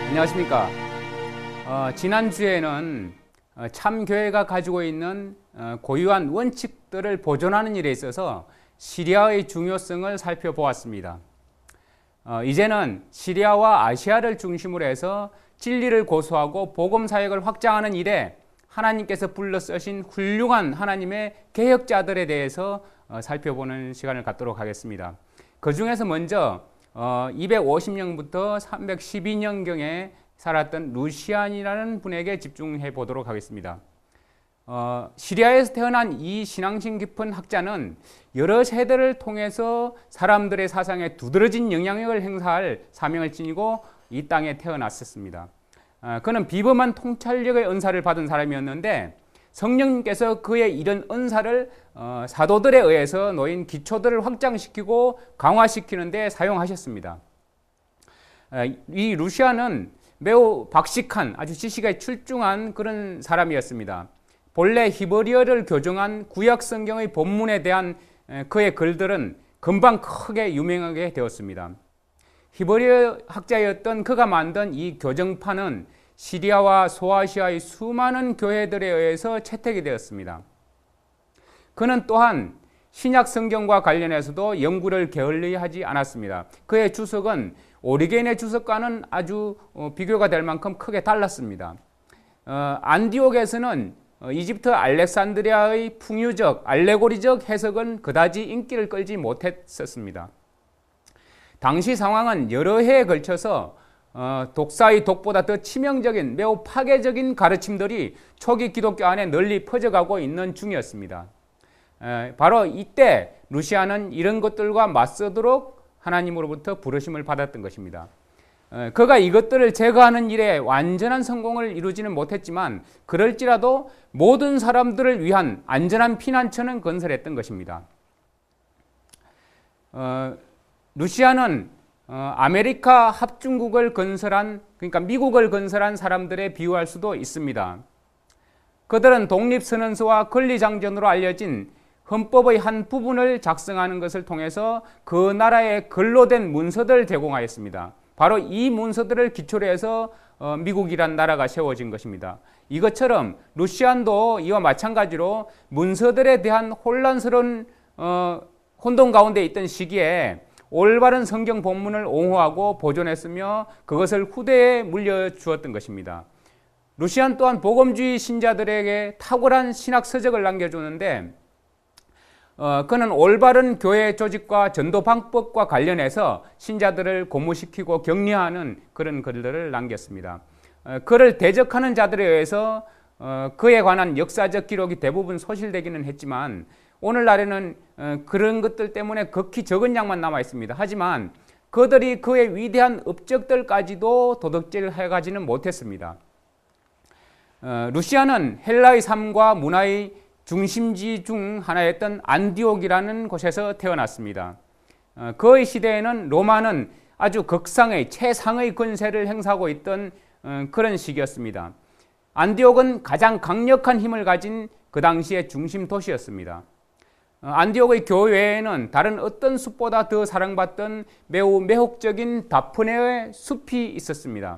안녕하십니까. 지난주에는 참교회가 가지고 있는 고유한 원칙들을 보존하는 일에 있어서 시리아의 중요성을 살펴보았습니다. 이제는 시리아와 아시아를 중심으로 해서 진리를 고수하고 복음 사역을 확장하는 일에 하나님께서 불러 쓰신 훌륭한 하나님의 개혁자들에 대해서 살펴보는 시간을 갖도록 하겠습니다. 그 중에서 먼저 250년부터 312년경에 살았던 루시안이라는 분에게 집중해 보도록 하겠습니다. 시리아에서 태어난 이 신앙심 깊은 학자는 여러 세대를 통해서 사람들의 사상에 두드러진 영향력을 행사할 사명을 지니고 이 땅에 태어났었습니다. 그는 비범한 통찰력의 은사를 받은 사람이었는데 성령님께서 그의 이런 은사를 사도들에 의해서 놓인 기초들을 확장시키고 강화시키는 데 사용하셨습니다. 이 루시안은 매우 박식한 아주 지식에 출중한 그런 사람이었습니다. 본래 히브리어를 교정한 구약 성경의 본문에 대한 그의 글들은 금방 크게 유명하게 되었습니다. 히브리어 학자였던 그가 만든 이 교정판은 시리아와 소아시아의 수많은 교회들에 의해서 채택이 되었습니다. 그는 또한 신약 성경과 관련해서도 연구를 게을리 하지 않았습니다. 그의 주석은 오리겐의 주석과는 아주 비교가 될 만큼 크게 달랐습니다. 안디옥에서는 이집트 알렉산드리아의 풍유적, 알레고리적 해석은 그다지 인기를 끌지 못했었습니다. 당시 상황은 여러 해에 걸쳐서 독사의 독보다 더 치명적인 매우 파괴적인 가르침들이 초기 기독교 안에 널리 퍼져가고 있는 중이었습니다. 바로 이때 루시안은 이런 것들과 맞서도록 하나님으로부터 부르심을 받았던 것입니다. 그가 이것들을 제거하는 일에 완전한 성공을 이루지는 못했지만 그럴지라도 모든 사람들을 위한 안전한 피난처는 건설했던 것입니다. 루시안은 아메리카 합중국을 건설한, 그러니까 미국을 건설한 사람들에 비유할 수도 있습니다. 그들은 독립선언서와 권리장전으로 알려진 헌법의 한 부분을 작성하는 것을 통해서 그 나라에 글로된 문서들을 제공하였습니다. 바로 이 문서들을 기초로 해서 미국이란 나라가 세워진 것입니다. 이것처럼 루시안도 이와 마찬가지로 문서들에 대한 혼란스러운 혼돈 가운데 있던 시기에 올바른 성경 본문을 옹호하고 보존했으며 그것을 후대에 물려주었던 것입니다. 루시안 또한 복음주의 신자들에게 탁월한 신학 서적을 남겨주는데 그는 올바른 교회 조직과 전도 방법과 관련해서 신자들을 고무시키고 격려하는 그런 글들을 남겼습니다. 그를 대적하는 자들에 의해서 그에 관한 역사적 기록이 대부분 소실되기는 했지만 오늘날에는 그런 것들 때문에 극히 적은 양만 남아 있습니다. 하지만 그들이 그의 위대한 업적들까지도 도둑질해 가지는 못했습니다. 루시안은 헬라의 삶과 문화의 중심지 중 하나였던 안디옥이라는 곳에서 태어났습니다. 그의 시대에는 로마는 아주 극상의 최상의 권세를 행사하고 있던 그런 시기였습니다. 안디옥은 가장 강력한 힘을 가진 그 당시의 중심 도시였습니다. 안디옥의 교외에는 다른 어떤 숲보다 더 사랑받던 매우 매혹적인 다프네의 숲이 있었습니다.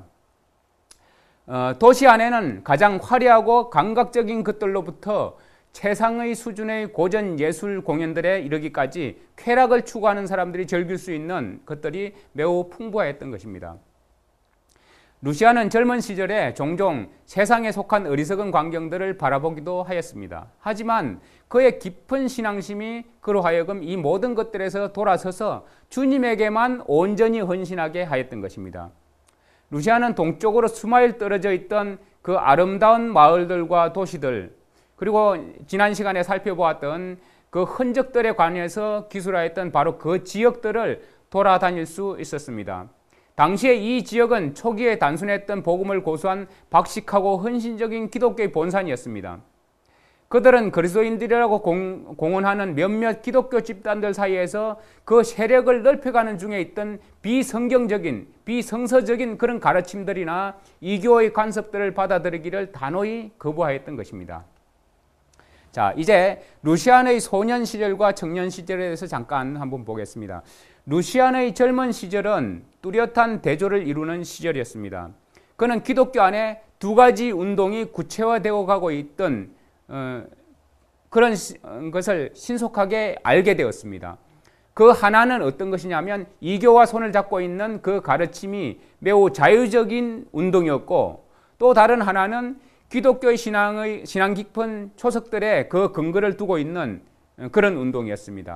도시 안에는 가장 화려하고 감각적인 것들로부터 최상의 수준의 고전 예술 공연들에 이르기까지 쾌락을 추구하는 사람들이 즐길 수 있는 것들이 매우 풍부했던 것입니다. 루시안은 젊은 시절에 종종 세상에 속한 어리석은 광경들을 바라보기도 하였습니다. 하지만 그의 깊은 신앙심이 그로 하여금 이 모든 것들에서 돌아서서 주님에게만 온전히 헌신하게 하였던 것입니다. 루시안은 동쪽으로 수마일 떨어져 있던 그 아름다운 마을들과 도시들, 그리고 지난 시간에 살펴보았던 그 흔적들에 관해서 기술하였던 바로 그 지역들을 돌아다닐 수 있었습니다. 당시에 이 지역은 초기에 단순했던 복음을 고수한 박식하고 헌신적인 기독교의 본산이었습니다. 그들은 그리스도인들이라고 공언하는 몇몇 기독교 집단들 사이에서 그 세력을 넓혀가는 중에 있던 비성경적인, 비성서적인 그런 가르침들이나 이교의 간섭들을 받아들이기를 단호히 거부하였던 것입니다. 자, 이제 루시안의 소년 시절과 청년 시절에 대해서 잠깐 한번 보겠습니다. 루시안의 젊은 시절은 뚜렷한 대조를 이루는 시절이었습니다. 그는 기독교 안에 두 가지 운동이 구체화되어 가고 있던 그런 것을 신속하게 알게 되었습니다. 그 하나는 어떤 것이냐면 이교와 손을 잡고 있는 그 가르침이 매우 자유적인 운동이었고, 또 다른 하나는 기독교의 신앙 깊은 초석들의 그 근거를 두고 있는 그런 운동이었습니다.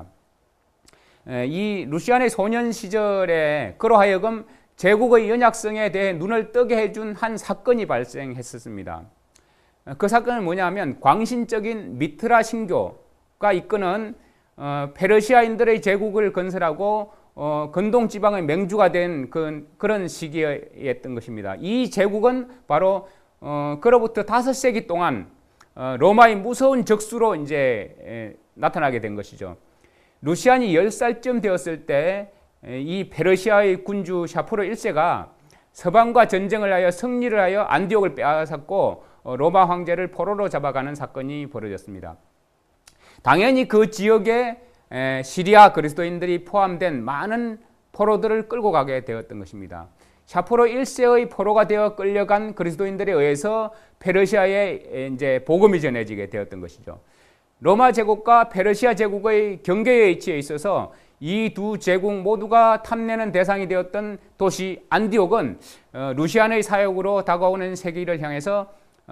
이 루시안의 소년 시절에 그로 하여금 제국의 연약성에 대해 눈을 뜨게 해준 한 사건이 발생했었습니다. 그 사건은 뭐냐면 광신적인 미트라 신교가 이끄는 페르시아인들의 제국을 건설하고 건동 지방의 맹주가 된 그런 시기였던 것입니다. 이 제국은 바로 그로부터 5세기 동안 로마의 무서운 적수로 이제 나타나게 된 것이죠. 루시안이 10살쯤 되었을 때 이 페르시아의 군주 샤프로 1세가 서방과 전쟁을 하여 승리를 하여 안디옥을 빼앗았고 로마 황제를 포로로 잡아가는 사건이 벌어졌습니다. 당연히 그 지역에 시리아 그리스도인들이 포함된 많은 포로들을 끌고 가게 되었던 것입니다. 샤프로 1세의 포로가 되어 끌려간 그리스도인들에 의해서 페르시아에 이제 복음이 전해지게 되었던 것이죠. 로마 제국과 페르시아 제국의 경계에 위치해 있어서 이 두 제국 모두가 탐내는 대상이 되었던 도시 안디옥은 루시안의 사역으로 다가오는 세계를 향해서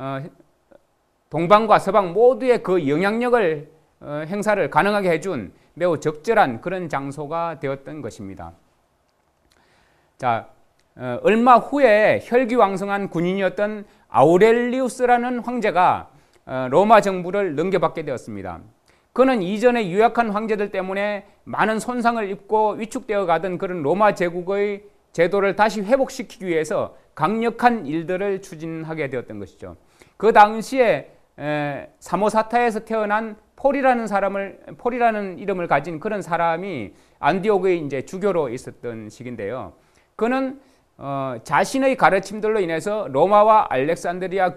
동방과 서방 모두의 그 영향력을 행사를 가능하게 해준 매우 적절한 그런 장소가 되었던 것입니다. 자, 얼마 후에 혈기왕성한 군인이었던 아우렐리우스라는 황제가 로마 정부를 넘겨받게 되었습니다. 그는 이전에 유약한 황제들 때문에 많은 손상을 입고 위축되어 가던 그런 로마 제국의 제도를 다시 회복시키기 위해서 강력한 일들을 추진하게 되었던 것이죠. 그 당시에 사모사타에서 태어난 폴이라는 이름을 가진 그런 사람이 안디옥의 이제 주교로 있었던 시기인데요. 그는 자신의 가르침들로 인해서 로마와 알렉산드리아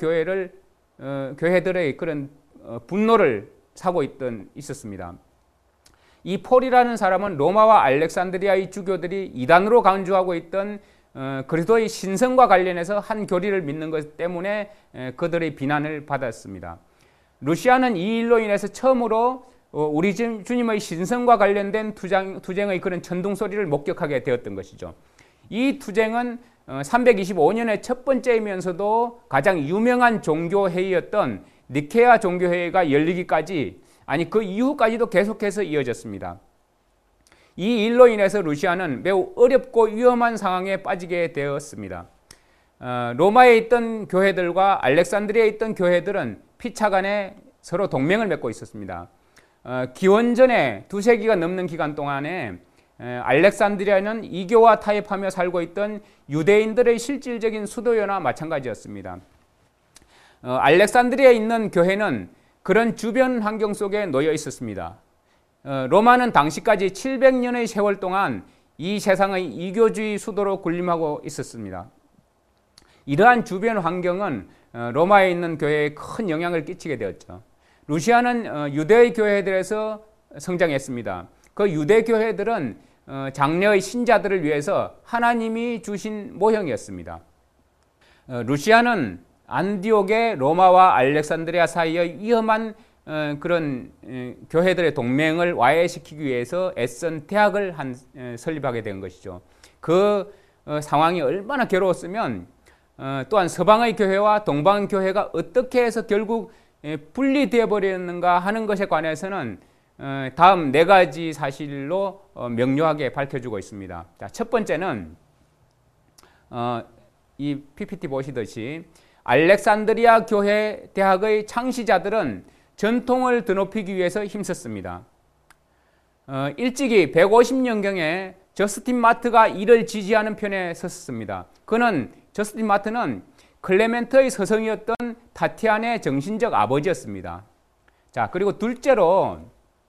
교회들의 그런 분노를 사고 있었습니다. 이 폴이라는 사람은 로마와 알렉산드리아의 주교들이 이단으로 간주하고 있던 그리스도의 신성과 관련해서 한 교리를 믿는 것 때문에 그들의 비난을 받았습니다. 루시안은 이 일로 인해서 처음으로 우리 주님의 신성과 관련된 투쟁의 그런 천둥 소리를 목격하게 되었던 것이죠. 이 투쟁은 325년의 첫 번째이면서도 가장 유명한 종교회의였던 니케아 종교회의가 열리기까지, 아니 그 이후까지도 계속해서 이어졌습니다. 이 일로 인해서 루시안은 매우 어렵고 위험한 상황에 빠지게 되었습니다. 로마에 있던 교회들과 알렉산드리아에 있던 교회들은 피차간에 서로 동맹을 맺고 있었습니다. 기원전에 2세기가 넘는 기간 동안에 알렉산드리아는 이교와 타협하며 살고 있던 유대인들의 실질적인 수도여나 마찬가지였습니다. 알렉산드리아에 있는 교회는 그런 주변 환경 속에 놓여 있었습니다. 로마는 당시까지 700년의 세월 동안 이 세상의 이교주의 수도로 군림하고 있었습니다. 이러한 주변 환경은 로마에 있는 교회에 큰 영향을 끼치게 되었죠. 루시안은 유대의 교회들에서 성장했습니다. 그 유대 교회들은 장래의 신자들을 위해서 하나님이 주신 모형이었습니다. 루시안은 안디옥의 로마와 알렉산드리아 사이의 위험한 그런 교회들의 동맹을 와해시키기 위해서 애쓴 대학을 설립하게 된 것이죠. 그 상황이 얼마나 괴로웠으면 또한 서방의 교회와 동방의 교회가 어떻게 해서 결국 분리되어 버렸는가 하는 것에 관해서는 다음 4가지 사실로 명료하게 밝혀주고 있습니다. 자, 첫 번째는 이 PPT 보시듯이 알렉산드리아 교회 대학의 창시자들은 전통을 드높이기 위해서 힘썼습니다. 일찍이 150년경에 저스틴 마트가 이를 지지하는 편에 섰습니다. 저스틴 마트는 클레멘트의 서성이었던 타티안의 정신적 아버지였습니다. 자, 그리고 둘째로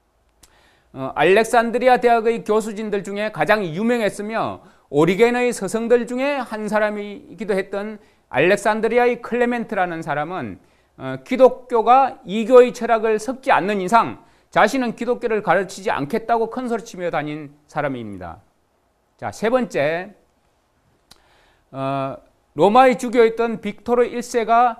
알렉산드리아 대학의 교수진들 중에 가장 유명했으며 오리겐의 서성들 중에 한 사람이기도 했던 알렉산드리아의 클레멘트라는 사람은 기독교가 이교의 철학을 섞지 않는 이상 자신은 기독교를 가르치지 않겠다고 큰소리치며 다닌 사람입니다. 자, 세 번째, 로마의 주교였던 빅토르 1세가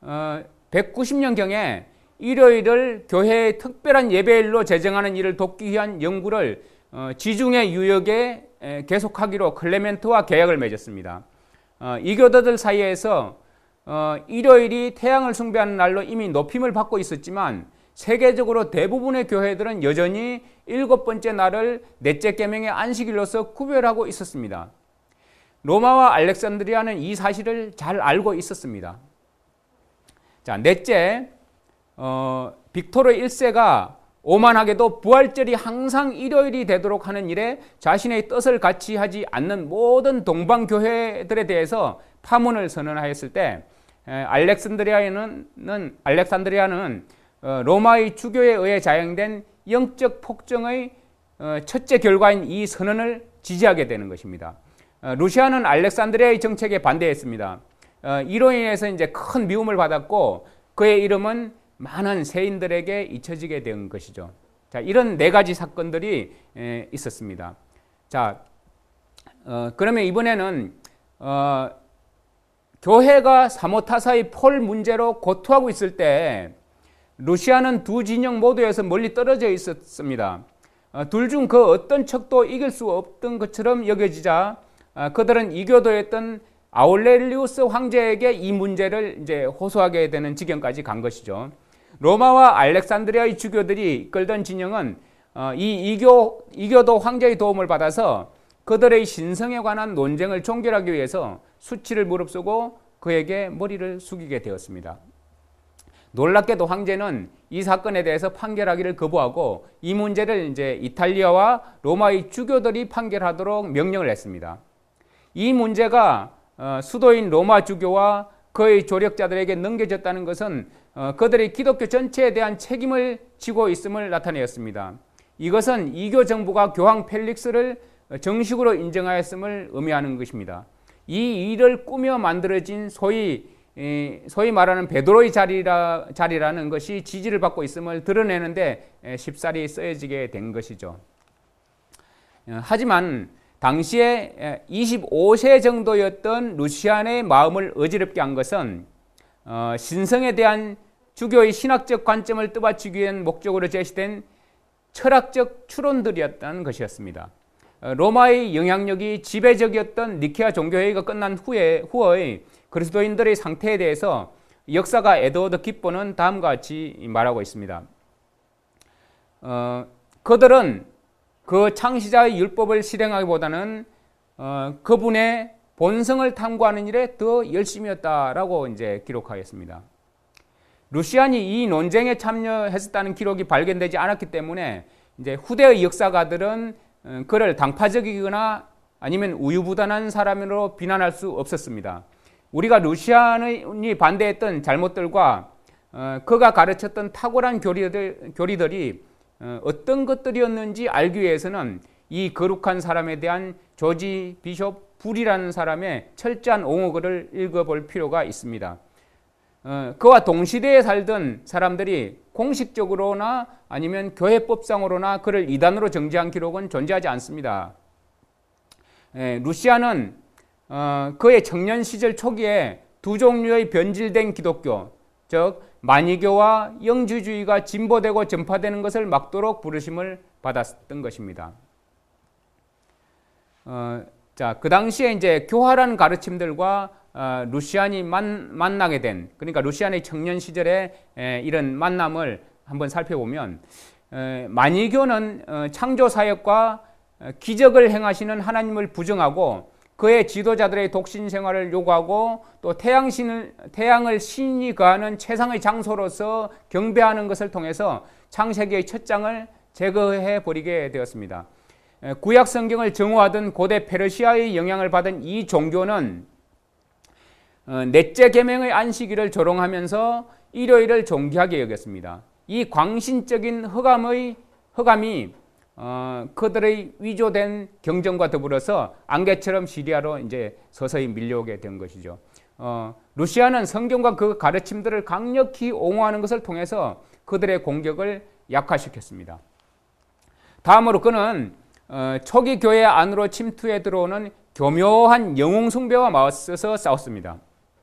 190년경에 일요일을 교회의 특별한 예배일로 제정하는 일을 돕기 위한 연구를 지중해 유역에 계속하기로 클레멘트와 계약을 맺었습니다. 이교도들 사이에서 일요일이 태양을 숭배하는 날로 이미 높임을 받고 있었지만 세계적으로 대부분의 교회들은 여전히 7번째 날을 넷째 계명의 안식일로서 구별하고 있었습니다. 로마와 알렉산드리아는 이 사실을 잘 알고 있었습니다. 자, 넷째, 빅토르 1세가 오만하게도 부활절이 항상 일요일이 되도록 하는 일에 자신의 뜻을 같이 하지 않는 모든 동방교회들에 대해서 파문을 선언하였을 때 알렉산드리아는 로마의 주교에 의해 자행된 영적 폭정의 첫째 결과인 이 선언을 지지하게 되는 것입니다. 루시아는 알렉산드리아의 정책에 반대했습니다. 이로 인해서 이제 큰 미움을 받았고 그의 이름은 많은 세인들에게 잊혀지게 된 것이죠. 자, 이런 네 가지 사건들이 있었습니다. 자, 그러면 이번에는 교회가 사모타사의 폴 문제로 고투하고 있을 때 루시아는 두 진영 모두에서 멀리 떨어져 있었습니다. 둘 중 그 어떤 척도 이길 수 없던 것처럼 여겨지자 그들은 이교도였던 아울렐리우스 황제에게 이 문제를 이제 호소하게 되는 지경까지 간 것이죠. 로마와 알렉산드리아의 주교들이 이끌던 진영은 이 이교도 황제의 도움을 받아서 그들의 신성에 관한 논쟁을 종결하기 위해서 수치를 무릅쓰고 그에게 머리를 숙이게 되었습니다. 놀랍게도 황제는 이 사건에 대해서 판결하기를 거부하고 이 문제를 이제 이탈리아와 로마의 주교들이 판결하도록 명령을 했습니다. 이 문제가 수도인 로마 주교와 그의 조력자들에게 넘겨졌다는 것은 그들이 기독교 전체에 대한 책임을 지고 있음을 나타내었습니다. 이것은 이교 정부가 교황 펠릭스를 정식으로 인정하였음을 의미하는 것입니다. 이 일을 꾸며 만들어진 소위 말하는 베드로의 자리라는 것이 지지를 받고 있음을 드러내는데 쉽사리 쓰여지게 된 것이죠. 하지만 당시에 25세 정도였던 루시안의 마음을 어지럽게 한 것은 신성에 대한 주교의 신학적 관점을 떠받치기 위한 목적으로 제시된 철학적 추론들이었다는 것이었습니다. 로마의 영향력이 지배적이었던 니케아 종교회의가 끝난 후의 그리스도인들의 상태에 대해서 역사가 에드워드 깁본은 다음과 같이 말하고 있습니다. 그들은 그 창시자의 율법을 실행하기보다는 그분의 본성을 탐구하는 일에 더 열심이었다라고 이제 기록하였습니다. 루시안이 이 논쟁에 참여했었다는 기록이 발견되지 않았기 때문에 이제 후대의 역사가들은 그를 당파적이거나 아니면 우유부단한 사람으로 비난할 수 없었습니다. 우리가 루시안이 반대했던 잘못들과 그가 가르쳤던 탁월한 교리들이 어떤 것들이었는지 알기 위해서는 이 거룩한 사람에 대한 조지 비숍 불이라는 사람의 철저한 옹호글을 읽어볼 필요가 있습니다. 그와 동시대에 살던 사람들이 공식적으로나 아니면 교회법상으로나 그를 이단으로 정죄한 기록은 존재하지 않습니다. 루시아는 그의 청년 시절 초기에 두 종류의 변질된 기독교, 즉 만이교와 영주주의가 진보되고 전파되는 것을 막도록 부르심을 받았던 것입니다. 자, 그 당시에 이제 교활한 가르침들과 루시안이 만나게 된, 그러니까 루시안의 청년 시절에 이런 만남을 한번 살펴보면 만이교는 창조 사역과 기적을 행하시는 하나님을 부정하고 그의 지도자들의 독신 생활을 요구하고 또 태양을 신이 거하는 최상의 장소로서 경배하는 것을 통해서 창세기의 첫 장을 제거해 버리게 되었습니다. 구약 성경을 정오하던 고대 페르시아의 영향을 받은 이 종교는 넷째 계명의 안식일을 조롱하면서 일요일을 존귀하게 여겼습니다. 이 광신적인 흑암이 그들의 위조된 경전과 더불어서 안개처럼 시리아로 이제 서서히 밀려오게 된 것이죠. 루시아는 성경과 그 가르침들을 강력히 옹호하는 것을 통해서 그들의 공격을 약화시켰습니다. 다음으로 그는 초기 교회 안으로 침투해 들어오는 교묘한 영웅 숭배와 맞서서 싸웠습니다.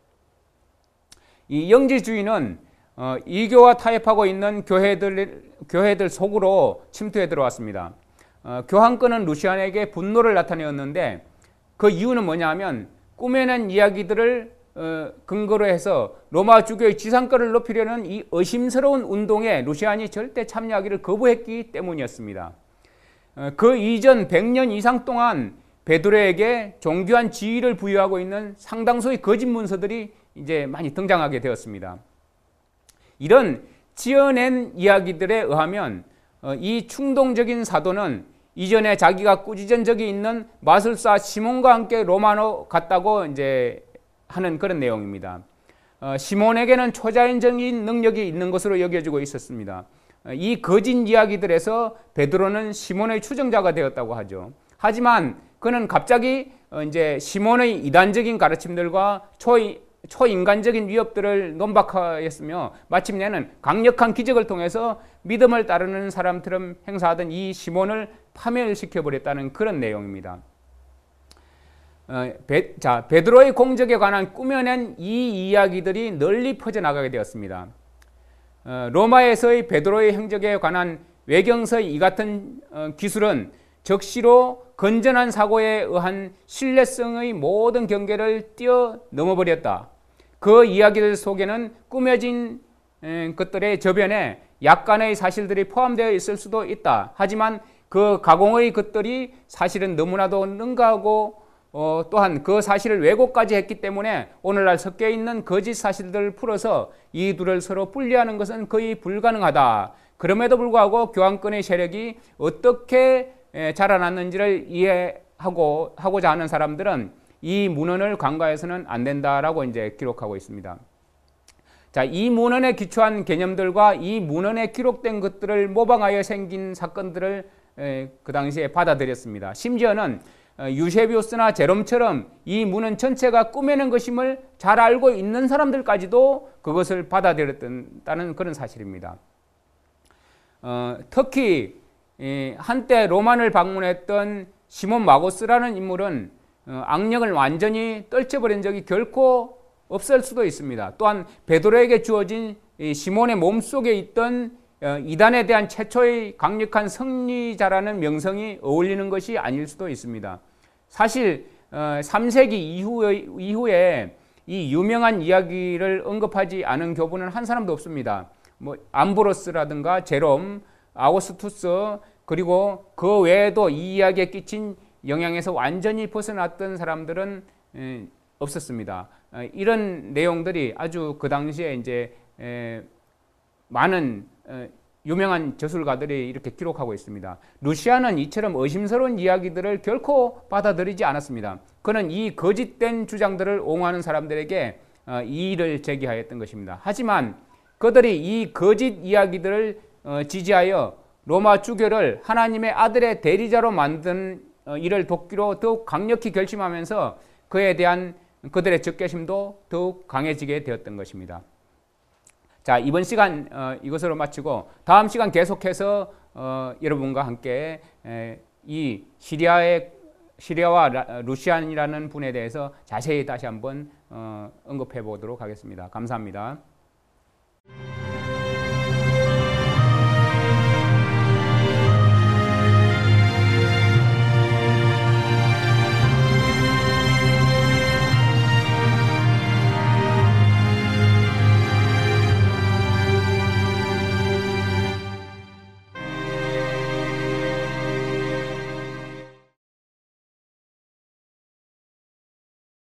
이 영지주의는 이교와 타협하고 있는 교회들 속으로 침투해 들어왔습니다. 교황권은 루시안에게 분노를 나타내었는데 그 이유는 뭐냐면 꾸며낸 이야기들을 근거로 해서 로마 주교의 지상권을 높이려는 이 의심스러운 운동에 루시안이 절대 참여하기를 거부했기 때문이었습니다. 그 이전 100년 이상 동안 베드로에게 종교한 지위를 부여하고 있는 상당수의 거짓 문서들이 이제 많이 등장하게 되었습니다. 이런 지어낸 이야기들에 의하면 이 충동적인 사도는 이전에 자기가 꾸짖은 적이 있는 마술사 시몬과 함께 로마로 갔다고 이제 하는 그런 내용입니다. 시몬에게는 초자연적인 능력이 있는 것으로 여겨지고 있었습니다. 이 거짓 이야기들에서 베드로는 시몬의 추종자가 되었다고 하죠. 하지만 그는 갑자기 이제 시몬의 이단적인 가르침들과 초인간적인 위협들을 논박하였으며 마침내는 강력한 기적을 통해서 믿음을 따르는 사람처럼 행사하던 이 시몬을 파멸시켜버렸다는 그런 내용입니다. 베드로의 공적에 관한 꾸며낸 이 이야기들이 널리 퍼져나가게 되었습니다. 로마에서의 베드로의 행적에 관한 외경서의 이 같은 기술은 적시로 건전한 사고에 의한 신뢰성의 모든 경계를 뛰어넘어버렸다. 그 이야기들 속에는 꾸며진 것들의 저변에 약간의 사실들이 포함되어 있을 수도 있다. 하지만 그 가공의 것들이 사실은 너무나도 능가하고 또한 그 사실을 왜곡까지 했기 때문에 오늘날 섞여 있는 거짓 사실들을 풀어서 이 둘을 서로 분리하는 것은 거의 불가능하다. 그럼에도 불구하고 교황권의 세력이 어떻게 자라났는지를 이해하고자 하는 사람들은 이 문헌을 간과해서는 안 된다라고 이제 기록하고 있습니다. 자, 이 문헌에 기초한 개념들과 이 문헌에 기록된 것들을 모방하여 생긴 사건들을 그 당시에 받아들였습니다. 심지어는 유세비우스나 제롬처럼 이 문헌 전체가 꾸며낸 것임을 잘 알고 있는 사람들까지도 그것을 받아들였다는 그런 사실입니다. 특히 한때 로마를 방문했던 시몬 마고스라는 인물은 악령을 완전히 떨쳐버린 적이 결코 없을 수도 있습니다. 또한 베드로에게 주어진 시몬의 몸속에 있던 이단에 대한 최초의 강력한 승리자라는 명성이 어울리는 것이 아닐 수도 있습니다. 사실 3세기 이후에 이 유명한 이야기를 언급하지 않은 교부는 한 사람도 없습니다. 뭐 암브로스라든가 제롬, 아우구스투스, 그리고 그 외에도 이 이야기에 끼친 영향에서 완전히 벗어났던 사람들은 없었습니다. 이런 내용들이 아주 그 당시에 이제 많은 유명한 저술가들이 이렇게 기록하고 있습니다. 루시안은 이처럼 의심스러운 이야기들을 결코 받아들이지 않았습니다. 그는 이 거짓된 주장들을 옹호하는 사람들에게 이의를 제기하였던 것입니다. 하지만 그들이 이 거짓 이야기들을 지지하여 로마 주교를 하나님의 아들의 대리자로 만든 일을 돕기로 더욱 강력히 결심하면서 그에 대한 그들의 적개심도 더욱 강해지게 되었던 것입니다. 자, 이번 시간 이것으로 마치고 다음 시간 계속해서 여러분과 함께 이 시리아와 루시안이라는 분에 대해서 자세히 다시 한번 언급해 보도록 하겠습니다. 감사합니다.